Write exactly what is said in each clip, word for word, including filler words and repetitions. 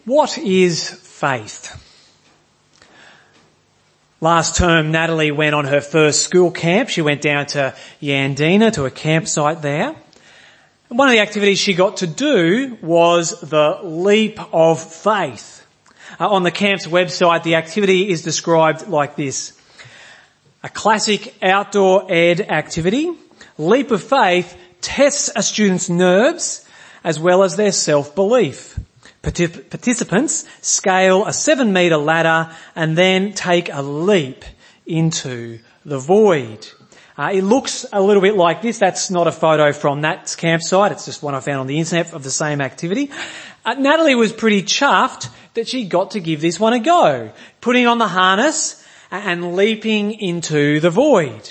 What is faith? Last term, Natalie went on her first school camp. She went down to Yandina, to a campsite there. And one of the activities she got to do was the leap of faith. Uh, on the camp's website, the activity is described like this. A classic outdoor ed activity. Leap of faith tests a student's nerves as well as their self-belief. Participants scale a seven metre ladder and then take a leap into the void. Uh, it looks a little bit like this. That's not a photo from that campsite. It's just one I found on the internet of the same activity. Uh, Natalie was pretty chuffed that she got to give this one a go, putting on the harness and leaping into the void.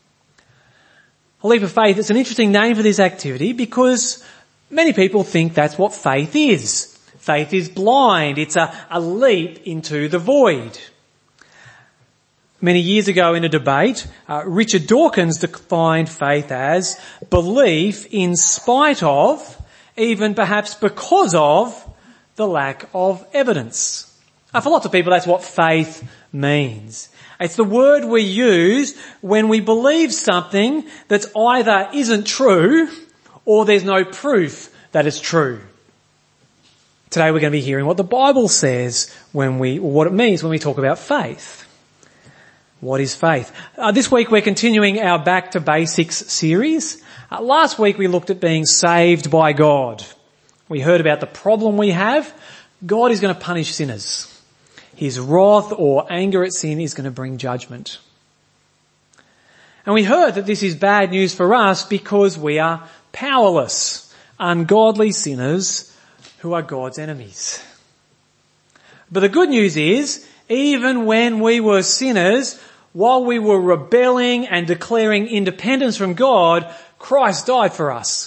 A leap of faith, it's an interesting name for this activity because many people think that's what faith is. Faith is blind. It's a, a leap into the void. Many years ago in a debate, uh, Richard Dawkins defined faith as belief in spite of, even perhaps because of, the lack of evidence. Uh, for lots of people, that's what faith means. It's the word we use when we believe something that either isn't true or there's no proof that it's true. Today we're going to be hearing what the Bible says when we, or what it means when we talk about faith. What is faith? Uh, this week we're continuing our Back to Basics series. Uh, last week we looked at being saved by God. We heard about the problem we have. God is going to punish sinners. His wrath or anger at sin is going to bring judgment. And we heard that this is bad news for us because we are powerless, ungodly sinners who are God's enemies. But the good news is, even when we were sinners, while we were rebelling and declaring independence from God, Christ died for us.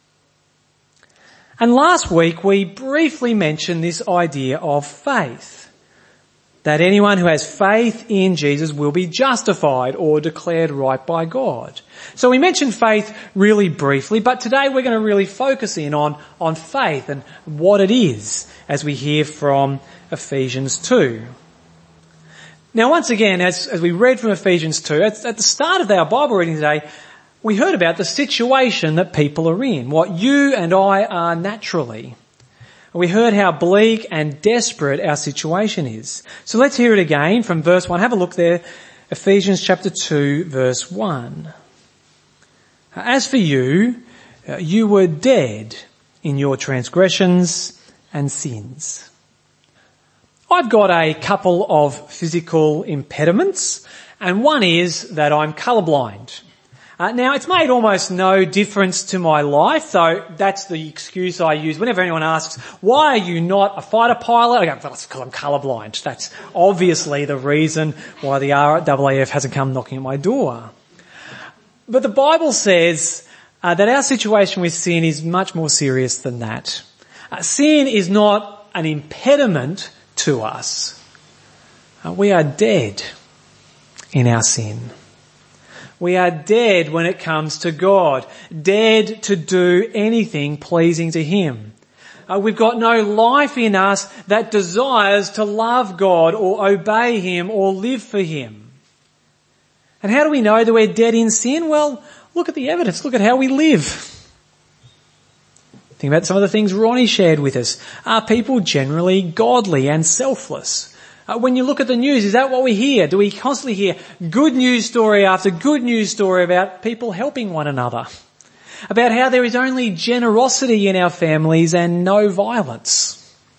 And last week we briefly mentioned this idea of faith. That anyone who has faith in Jesus will be justified or declared right by God. So we mentioned faith really briefly, but today we're going to really focus in on, on faith and what it is as we hear from Ephesians two. Now once again, as, as we read from Ephesians two, at, at the start of our Bible reading today, we heard about the situation that people are in, what you and I are naturally. We heard how bleak and desperate our situation is. So let's hear it again from verse one. Have a look there. Ephesians chapter two, verse one. As for you, you were dead in your transgressions and sins. I've got a couple of physical impediments, and one is that I'm colourblind. Uh, now, it's made almost no difference to my life, so that's the excuse I use whenever anyone asks, why are you not a fighter pilot? I go, well, it's because I'm colourblind. That's obviously the reason why the R A A F hasn't come knocking at my door. But the Bible says uh, that our situation with sin is much more serious than that. Uh, sin is not an impediment to us. Uh, we are dead in our sin. We are dead when it comes to God, dead to do anything pleasing to Him. Uh, we've got no life in us that desires to love God or obey Him or live for Him. And how do we know that we're dead in sin? Well, look at the evidence. Look at how we live. Think about some of the things Ronnie shared with us. Are people generally godly and selfless? Uh, when you look at the news, is that what we hear? Do we constantly hear good news story after good news story about people helping one another? About how there is only generosity in our families and no violence?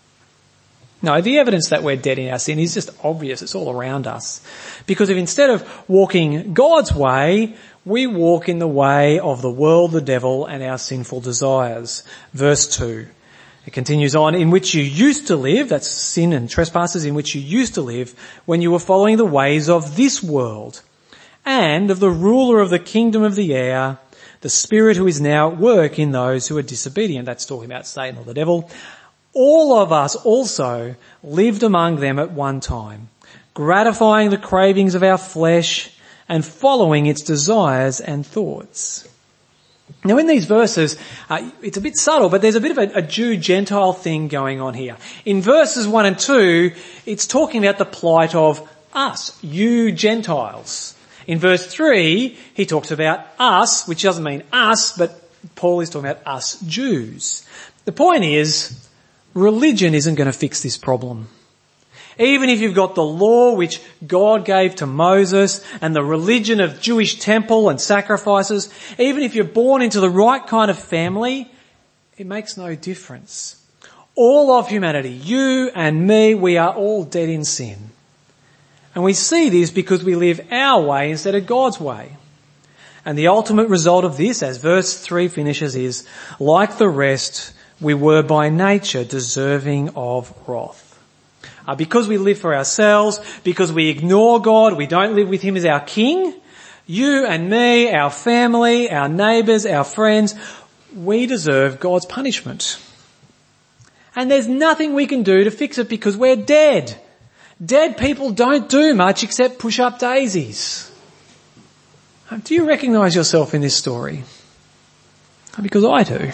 No, the evidence that we're dead in our sin is just obvious. It's all around us. Because if instead of walking God's way, we walk in the way of the world, the devil, and our sinful desires. Verse two. It continues on, in which you used to live, that's sin and trespasses, in which you used to live when you were following the ways of this world and of the ruler of the kingdom of the air, the spirit who is now at work in those who are disobedient. That's talking about Satan or the devil. All of us also lived among them at one time, gratifying the cravings of our flesh and following its desires and thoughts. Now in these verses, uh, it's a bit subtle, but there's a bit of a, a Jew-Gentile thing going on here. In verses one and two, it's talking about the plight of us, you Gentiles. In verse three, he talks about us, which doesn't mean us, but Paul is talking about us Jews. The point is, religion isn't going to fix this problem. Even if you've got the law which God gave to Moses and the religion of Jewish temple and sacrifices, even if you're born into the right kind of family, it makes no difference. All of humanity, you and me, we are all dead in sin. And we see this because we live our way instead of God's way. And the ultimate result of this, as verse three finishes, is, like the rest, we were by nature deserving of wrath. Uh, because we live for ourselves, because we ignore God, we don't live with him as our king, you and me, our family, our neighbours, our friends, we deserve God's punishment. And there's nothing we can do to fix it because we're dead. Dead people don't do much except push up daisies. Do you recognise yourself in this story? Because I do.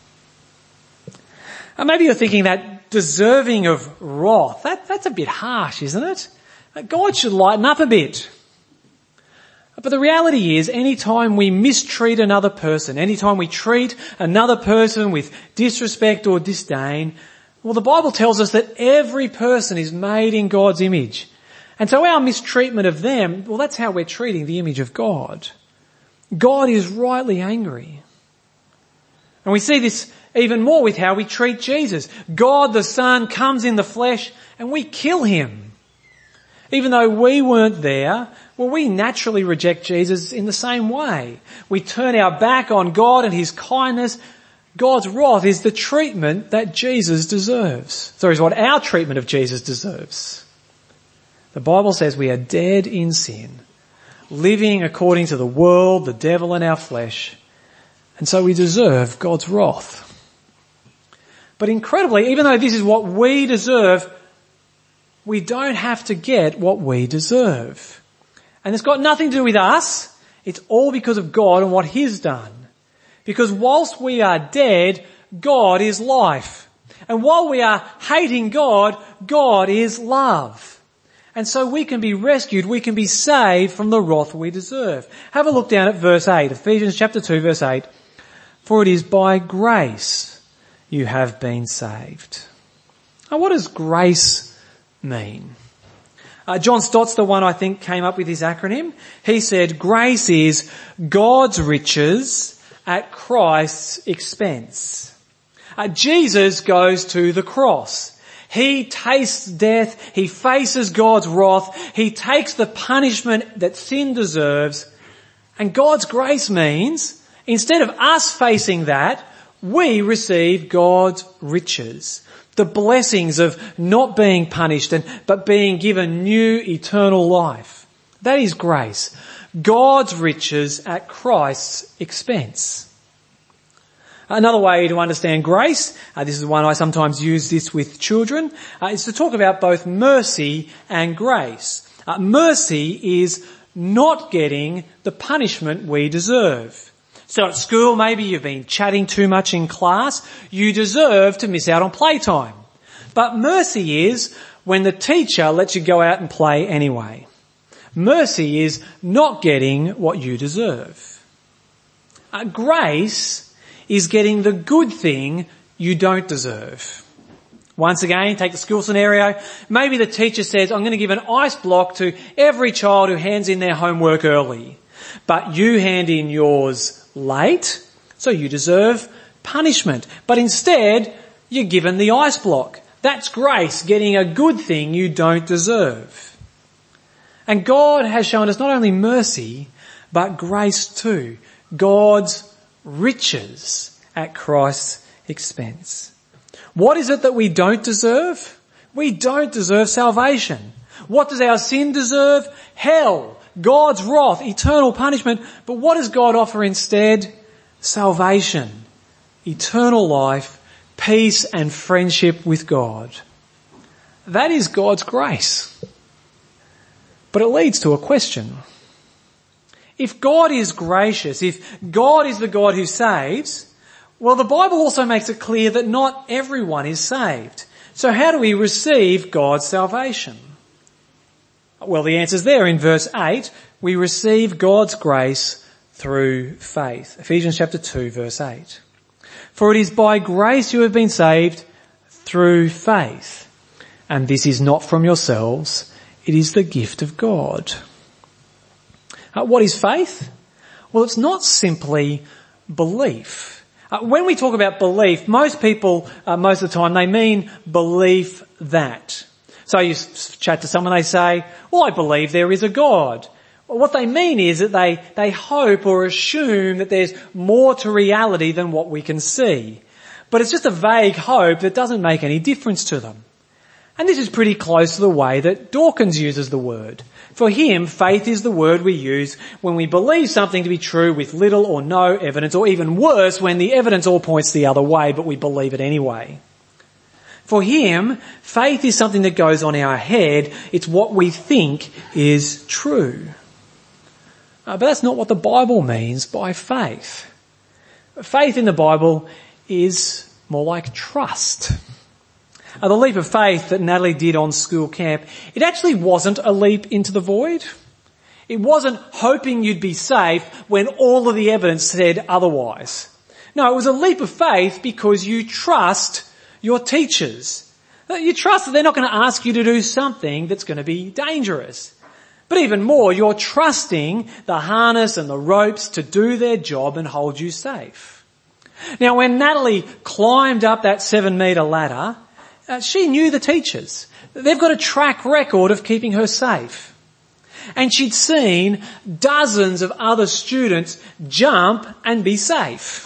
And maybe you're thinking that deserving of wrath, that, that's a bit harsh, isn't it? God should lighten up a bit. But the reality is, any time we mistreat another person, any time we treat another person with disrespect or disdain, well, the Bible tells us that every person is made in God's image. And so our mistreatment of them, well, that's how we're treating the image of God. God is rightly angry. And we see this even more with how we treat Jesus. God the Son comes in the flesh and we kill him. Even though we weren't there, well, we naturally reject Jesus in the same way. We turn our back on God and his kindness. God's wrath is the treatment that Jesus deserves. Sorry, is what our treatment of Jesus deserves. The Bible says we are dead in sin, living according to the world, the devil and our flesh, and so we deserve God's wrath. But incredibly, even though this is what we deserve, we don't have to get what we deserve. And it's got nothing to do with us. It's all because of God and what he's done. Because whilst we are dead, God is life. And while we are hating God, God is love. And so we can be rescued, we can be saved from the wrath we deserve. Have a look down at verse eight, Ephesians chapter two, verse eight. For it is by grace you have been saved. Now, what does grace mean? Uh, John Stott's the one I think came up with this acronym. He said grace is God's riches at Christ's expense. Uh, Jesus goes to the cross. He tastes death. He faces God's wrath. He takes the punishment that sin deserves. And God's grace means, instead of us facing that, we receive God's riches. The blessings of not being punished and, but being given new eternal life. That is grace. God's riches at Christ's expense. Another way to understand grace, uh, this is one I sometimes use this with children, uh, is to talk about both mercy and grace. Uh, mercy is not getting the punishment we deserve. So at school, maybe you've been chatting too much in class. You deserve to miss out on playtime. But mercy is when the teacher lets you go out and play anyway. Mercy is not getting what you deserve. Uh, grace is getting the good thing you don't deserve. Once again, take the school scenario. Maybe the teacher says, I'm going to give an ice block to every child who hands in their homework early. But you hand in yours late, so you deserve punishment. But instead, you're given the ice block. That's grace, getting a good thing you don't deserve. And God has shown us not only mercy, but grace too. God's riches at Christ's expense. What is it that we don't deserve? We don't deserve salvation. What does our sin deserve? Hell, God's wrath, eternal punishment. But what does God offer instead? Salvation, eternal life, peace and friendship with God. That is God's grace. But it leads to a question. if God is gracious, if God is the God who saves, well, the Bible also makes it clear that not everyone is saved. So how do we receive God's salvation? Well, the answer's there in verse eight. We receive God's grace through faith. Ephesians chapter two, verse eight. For it is by grace you have been saved through faith. And this is not from yourselves, it is the gift of God. Uh, what is faith? Well, it's not simply belief. Uh, when we talk about belief, most people, uh, most of the time, they mean belief that. So you s- chat to someone, they say, well, I believe there is a God. Well, what they mean is that they, they hope or assume that there's more to reality than what we can see. But it's just a vague hope that doesn't make any difference to them. And this is pretty close to the way that Dawkins uses the word. For him, faith is the word we use when we believe something to be true with little or no evidence, or even worse, when the evidence all points the other way, but we believe it anyway. For him, faith is something that goes on in our head. It's what we think is true. Uh, but that's not what the Bible means by faith. Faith in the Bible is more like trust. Uh, the leap of faith that Natalie did on school camp, it actually wasn't a leap into the void. It wasn't hoping you'd be safe when all of the evidence said otherwise. No, it was a leap of faith because you trust your teachers. You trust that they're not going to ask you to do something that's going to be dangerous. But even more, you're trusting the harness and the ropes to do their job and hold you safe. Now, when Natalie climbed up that seven metre ladder, Uh, she knew the teachers. They've got a track record of keeping her safe. And she'd seen dozens of other students jump and be safe.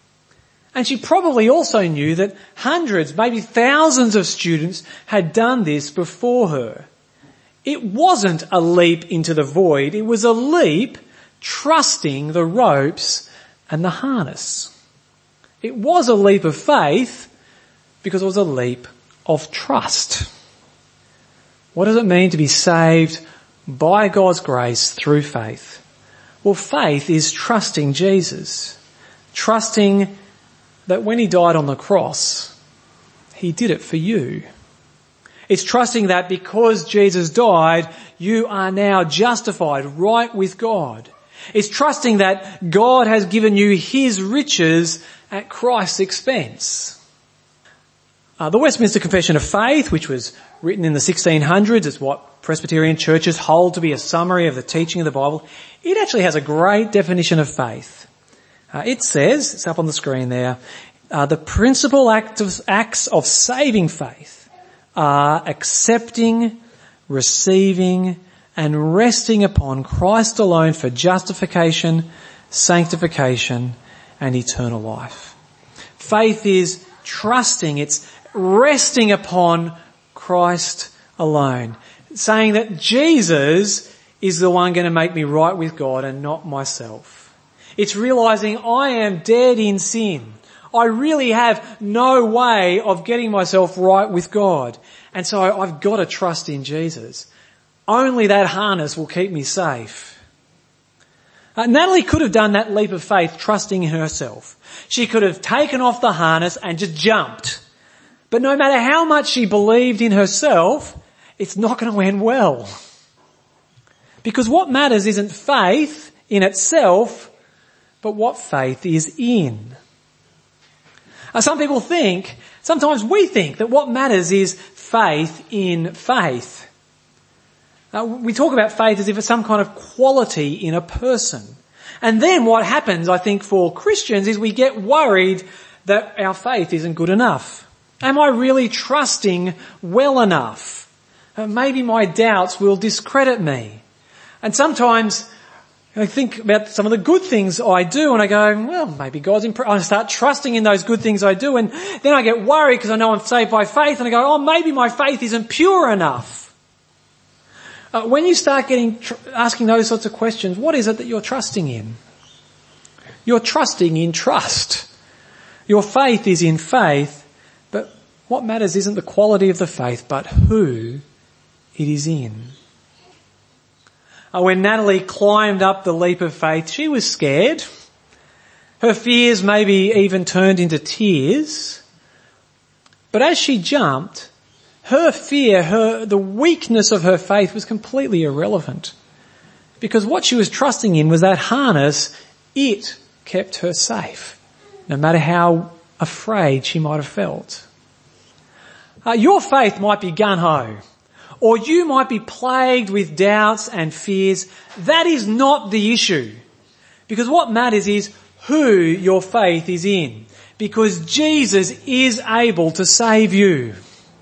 And she probably also knew that hundreds, maybe thousands of students had done this before her. It wasn't a leap into the void. It was a leap trusting the ropes and the harness. It was a leap of faith because it was a leap of trust. What does it mean to be saved by God's grace through faith? Well, faith is trusting Jesus. Trusting that when he died on the cross, he did it for you. It's trusting that because Jesus died, you are now justified right with God. It's trusting that God has given you his riches at Christ's expense. Uh, the Westminster Confession of Faith, which was written in the sixteen hundreds, is what Presbyterian churches hold to be a summary of the teaching of the Bible. It actually has a great definition of faith. Uh, it says, it's up on the screen there, uh, the principal act of, acts of saving faith are accepting, receiving, and resting upon Christ alone for justification, sanctification, and eternal life. Faith is trusting, it's resting upon Christ alone, saying that Jesus is the one going to make me right with God and not myself. It's realizing I am dead in sin. I really have no way of getting myself right with God. And so I've got to trust in Jesus. Only that harness will keep me safe. Uh, Natalie could have done that leap of faith trusting in herself. She could have taken off the harness and just jumped. But no matter how much she believed in herself, it's not going to end well. Because what matters isn't faith in itself, but what faith is in. Uh, some people think, sometimes we think that what matters is faith in faith. Uh, we talk about faith as if it's some kind of quality in a person. And then what happens, I think, for Christians is we get worried that our faith isn't good enough. Am I really trusting well enough? Uh, maybe my doubts will discredit me. And sometimes I think about some of the good things I do and I go, well, maybe God's imp- I start trusting in those good things I do, and then I get worried because I know I'm saved by faith, and I go, oh, maybe my faith isn't pure enough. Uh, when you start getting tr- asking those sorts of questions, what is it that you're trusting in? You're trusting in trust. Your faith is in faith, but what matters isn't the quality of the faith, but who it is in. Uh, when Natalie climbed up the leap of faith, she was scared. Her fears maybe even turned into tears. But as she jumped, her fear, her, the weakness of her faith was completely irrelevant. Because what she was trusting in was that harness. It kept her safe, no matter how afraid she might have felt. Uh, your faith might be gun-ho, or you might be plagued with doubts and fears. That is not the issue. Because what matters is who your faith is in. Because Jesus is able to save you.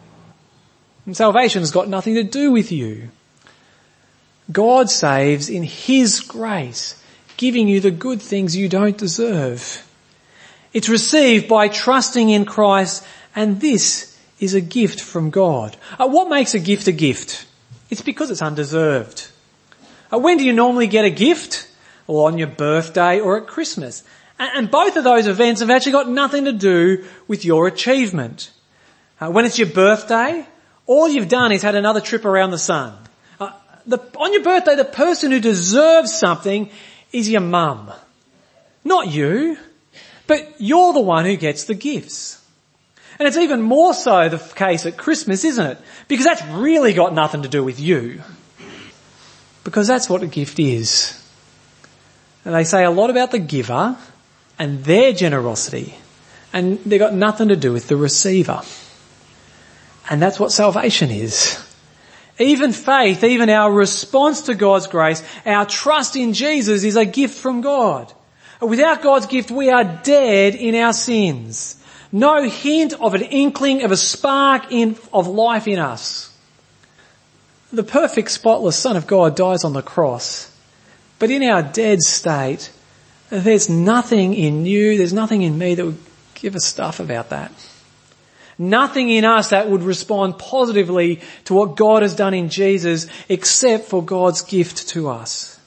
And salvation's got nothing to do with you. God saves in His grace, giving you the good things you don't deserve. It's received by trusting in Christ, and this is a gift from God. Uh, what makes a gift a gift? It's because it's undeserved. Uh, when do you normally get a gift? Well, on your birthday or at Christmas. And, and both of those events have actually got nothing to do with your achievement. Uh, when it's your birthday, all you've done is had another trip around the sun. Uh, the, on your birthday, the person who deserves something is your mum. Not you, but you're the one who gets the gifts. And it's even more so the case at Christmas, isn't it? Because that's really got nothing to do with you. Because that's what a gift is. And they say a lot about the giver and their generosity, and they've got nothing to do with the receiver. And that's what salvation is. Even faith, even our response to God's grace, our trust in Jesus is a gift from God. Without God's gift, we are dead in our sins. No hint of an inkling of a spark in, of life in us. The perfect, spotless Son of God dies on the cross. But in our dead state, there's nothing in you, there's nothing in me that would give a stuff about that. Nothing in us that would respond positively to what God has done in Jesus except for God's gift to us.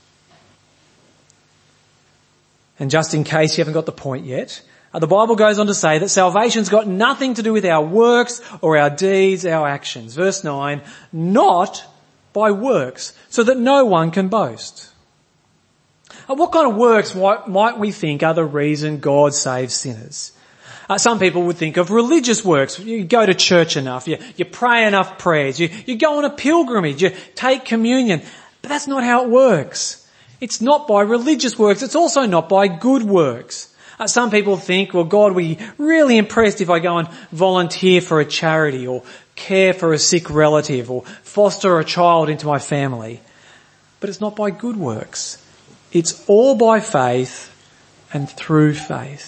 And just in case you haven't got the point yet, the Bible goes on to say that salvation's got nothing to do with our works or our deeds, our actions. Verse nine, not by works, so that no one can boast. What kind of works might we think are the reason God saves sinners? Uh, some people would think of religious works. You go to church enough, you, you pray enough prayers, you, you go on a pilgrimage, you take communion. But that's not how it works. It's not by religious works, it's also not by good works. Uh, some people think, well, God will be really impressed if I go and volunteer for a charity or care for a sick relative or foster a child into my family. But it's not by good works. It's all by faith and through faith.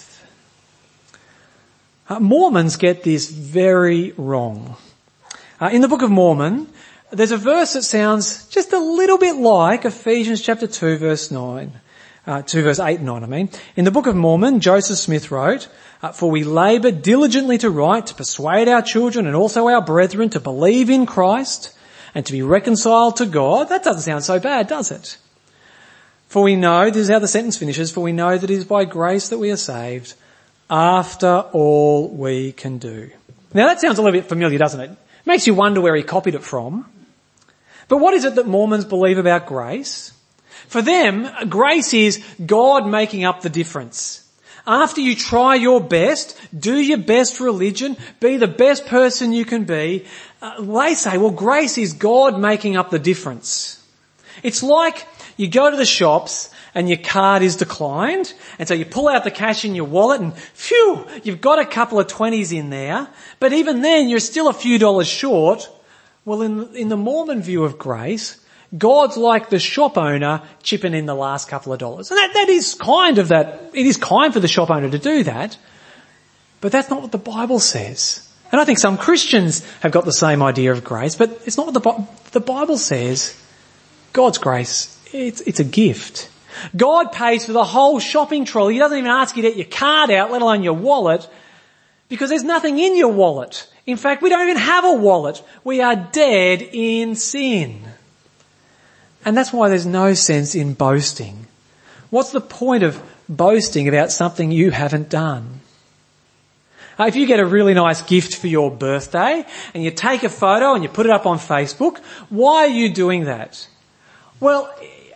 Uh, Mormons get this very wrong. Uh, in the Book of Mormon, there's a verse that sounds just a little bit like Ephesians chapter two verse nine. Uh, two verse eight and nine, I mean. In the Book of Mormon, Joseph Smith wrote, uh, for we labour diligently to write, to persuade our children and also our brethren to believe in Christ and to be reconciled to God. That doesn't sound so bad, does it? For we know, this is how the sentence finishes, for we know that it is by grace that we are saved, after all we can do. Now that sounds a little bit familiar, doesn't it? It makes you wonder where he copied it from. But what is it that Mormons believe about grace? For them, grace is God making up the difference. After you try your best, do your best religion, be the best person you can be, uh, they say, well, grace is God making up the difference. It's like you go to the shops and your card is declined, and so you pull out the cash in your wallet and phew, you've got a couple of twenties in there, but even then you're still a few dollars short. Well, in, in the Mormon view of grace, God's like the shop owner chipping in the last couple of dollars. And that, that is kind of that, it is kind for the shop owner to do that, but that's not what the Bible says. And I think some Christians have got the same idea of grace, but it's not what the, the Bible says. God's grace, it's, it's a gift. God pays for the whole shopping trolley. He doesn't even ask you to get your card out, let alone your wallet, because there's nothing in your wallet. In fact, we don't even have a wallet. We are dead in sin. And that's why there's no sense in boasting. What's the point of boasting about something you haven't done? Uh, if you get a really nice gift for your birthday and you take a photo and you put it up on Facebook, why are you doing that? Well,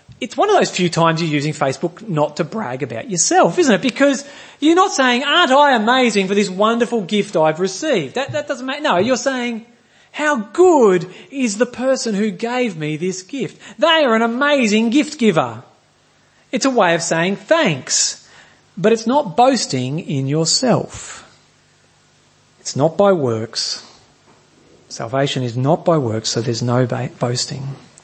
it's one of those few times you're using Facebook not to brag about yourself, isn't it? Because you're not saying, aren't I amazing for this wonderful gift I've received? That, that doesn't matter. No, you're saying, how good is the person who gave me this gift? They are an amazing gift giver. It's a way of saying thanks, but it's not boasting in yourself. It's not by works. Salvation is not by works, so there's no ba- boasting.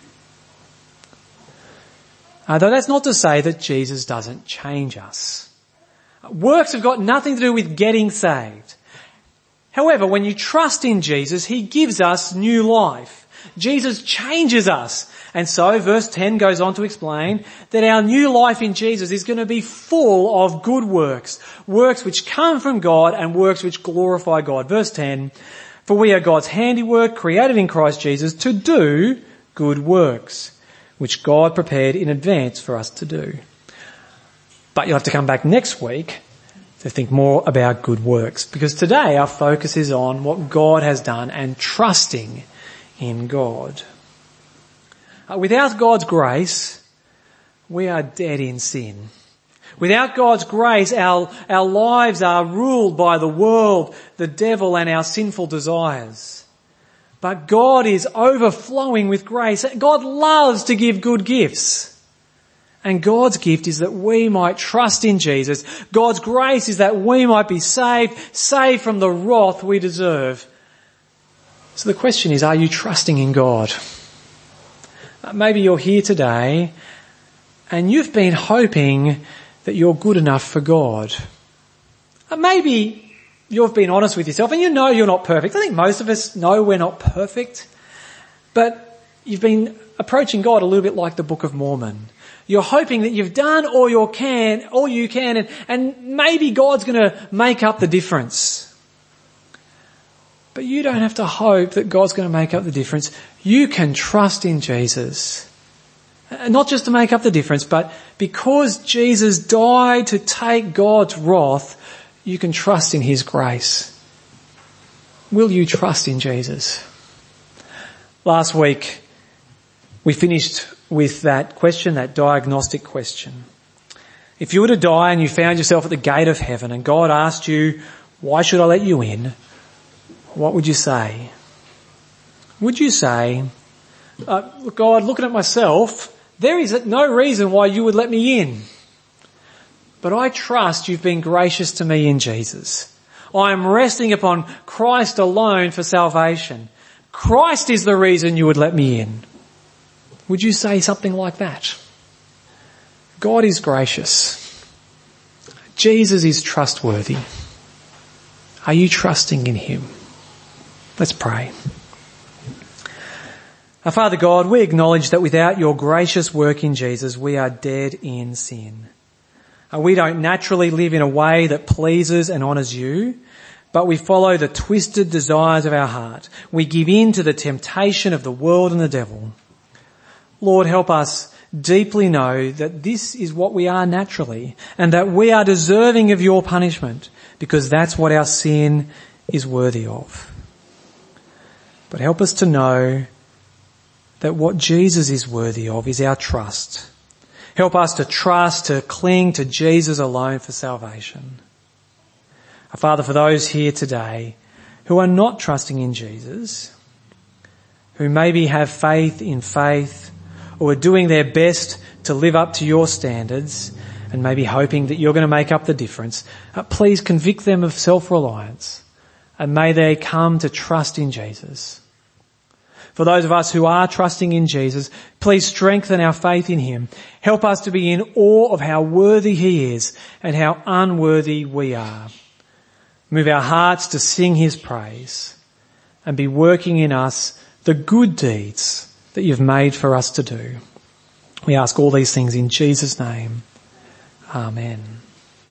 Uh, though that's not to say that Jesus doesn't change us. Works have got nothing to do with getting saved. However, when you trust in Jesus, he gives us new life. Jesus changes us. And so verse ten goes on to explain that our new life in Jesus is going to be full of good works, works which come from God and works which glorify God. Verse ten, for we are God's handiwork, created in Christ Jesus to do good works, which God prepared in advance for us to do. But you'll have to come back next week to think more about good works, because today our focus is on what God has done and trusting in God. Uh, without God's grace, we are dead in sin. Without God's grace, our, our lives are ruled by the world, the devil, and our sinful desires. But God is overflowing with grace. God loves to give good gifts. And God's gift is that we might trust in Jesus. God's grace is that we might be saved, saved from the wrath we deserve. So the question is, are you trusting in God? Maybe you're here today and you've been hoping that you're good enough for God. Maybe you've been honest with yourself and you know you're not perfect. I think most of us know we're not perfect. But you've been approaching God a little bit like the Book of Mormon. You're hoping that you've done all you can, all you can, and, and maybe God's going to make up the difference. But you don't have to hope that God's going to make up the difference. You can trust in Jesus. Not just to make up the difference, but because Jesus died to take God's wrath, you can trust in his grace. Will you trust in Jesus? Last week, we finished with that question, that diagnostic question. If you were to die and you found yourself at the gate of heaven and God asked you, why should I let you in? What would you say? Would you say, uh, God, looking at myself, there is no reason why you would let me in. But I trust you've been gracious to me in Jesus. I am resting upon Christ alone for salvation. Christ is the reason you would let me in. Would you say something like that? God is gracious. Jesus is trustworthy. Are you trusting in him? Let's pray. Our Father God, we acknowledge that without your gracious work in Jesus, we are dead in sin. We don't naturally live in a way that pleases and honours you, but we follow the twisted desires of our heart. We give in to the temptation of the world and the devil. Lord, help us deeply know that this is what we are naturally and that we are deserving of your punishment because that's what our sin is worthy of. But help us to know that what Jesus is worthy of is our trust. Help us to trust, to cling to Jesus alone for salvation. Our Father, for those here today who are not trusting in Jesus, who maybe have faith in faith or are doing their best to live up to your standards and maybe hoping that you're going to make up the difference, uh, please convict them of self-reliance and may they come to trust in Jesus. For those of us who are trusting in Jesus, please strengthen our faith in him. Help us to be in awe of how worthy he is and how unworthy we are. Move our hearts to sing his praise and be working in us the good deeds that you've made for us to do. We ask all these things in Jesus' name. Amen.